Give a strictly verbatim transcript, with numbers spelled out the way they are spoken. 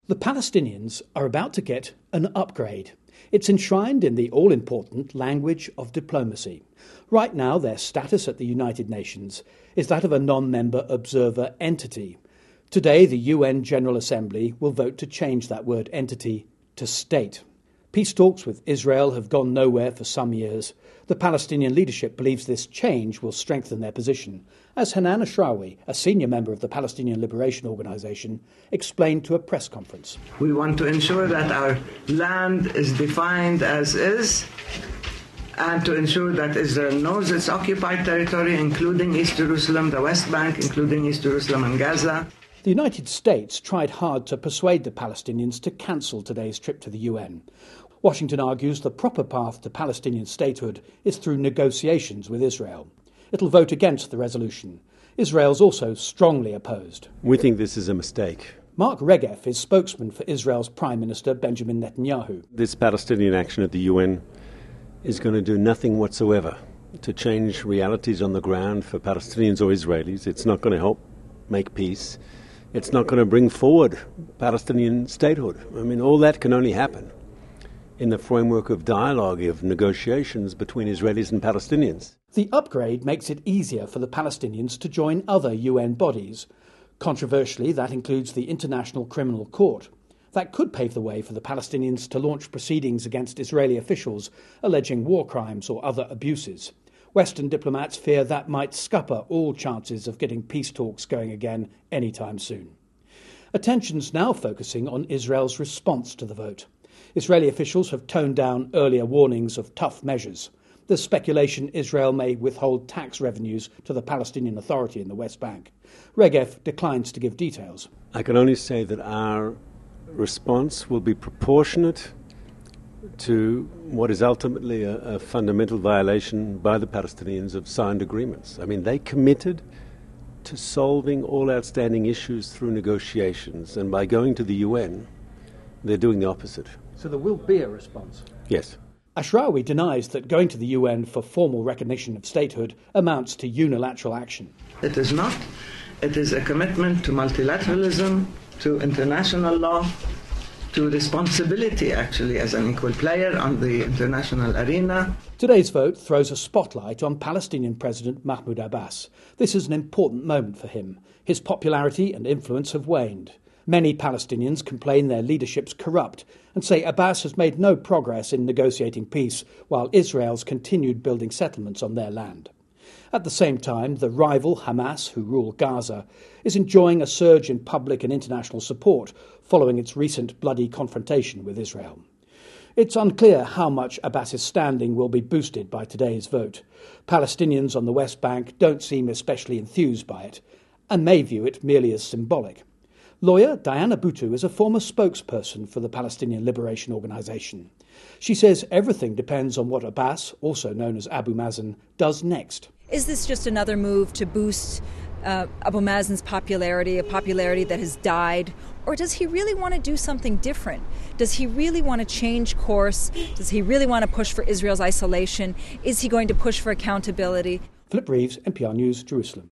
The Palestinians are about to get an upgrade. It's enshrined in the all-important language of diplomacy. Right now, their status at the United Nations is that of a non-member observer entity. Today, the U N General Assembly will vote to change that word entity to state. Peace talks with Israel have gone nowhere for some years. The Palestinian leadership believes this change will strengthen their position, as Hanan Ashrawi, a senior member of the Palestinian Liberation Organization, explained to a press conference. We want to ensure that our land is defined as is, and to ensure that Israel knows its occupied territory, including East Jerusalem, the West Bank, including East Jerusalem and Gaza. The United States tried hard to persuade the Palestinians to cancel today's trip to the U N. Washington argues the proper path to Palestinian statehood is through negotiations with Israel. It'll vote against the resolution. Israel's also strongly opposed. We think this is a mistake. Mark Regev is spokesman for Israel's Prime Minister Benjamin Netanyahu. This Palestinian action at the U N is going to do nothing whatsoever to change realities on the ground for Palestinians or Israelis. It's not going to help make peace. It's not going to bring forward Palestinian statehood. I mean, all that can only happen in the framework of dialogue, of negotiations between Israelis and Palestinians. The upgrade makes it easier for the Palestinians to join other U N bodies. Controversially, that includes the International Criminal Court. That could pave the way for the Palestinians to launch proceedings against Israeli officials alleging war crimes or other abuses. Western diplomats fear that might scupper all chances of getting peace talks going again anytime soon. Attention's now focusing on Israel's response to the vote. Israeli officials have toned down earlier warnings of tough measures. There's speculation Israel may withhold tax revenues to the Palestinian Authority in the West Bank. Regev declines to give details. I can only say that our response will be proportionate to what is ultimately a, a fundamental violation by the Palestinians of signed agreements. I mean, they committed to solving all outstanding issues through negotiations, and by going to the U N, they're doing the opposite. So there will be a response? Yes. Ashrawi denies that going to the U N for formal recognition of statehood amounts to unilateral action. It is not. It is a commitment to multilateralism, to international law, to responsibility, actually, as an equal player on the international arena. Today's vote throws a spotlight on Palestinian President Mahmoud Abbas. This is an important moment for him. His popularity and influence have waned. Many Palestinians complain their leadership's corrupt and say Abbas has made no progress in negotiating peace while Israel's continued building settlements on their land. At the same time, the rival Hamas, who rule Gaza, is enjoying a surge in public and international support following its recent bloody confrontation with Israel. It's unclear how much Abbas's standing will be boosted by today's vote. Palestinians on the West Bank don't seem especially enthused by it and may view it merely as symbolic. Lawyer Diana Boutou is a former spokesperson for the Palestinian Liberation Organization. She says everything depends on what Abbas, also known as Abu Mazen, does next. Is this just another move to boost uh, Abu Mazen's popularity, a popularity that has died? Or does he really want to do something different? Does he really want to change course? Does he really want to push for Israel's isolation? Is he going to push for accountability? Philip Reeves, N P R News, Jerusalem.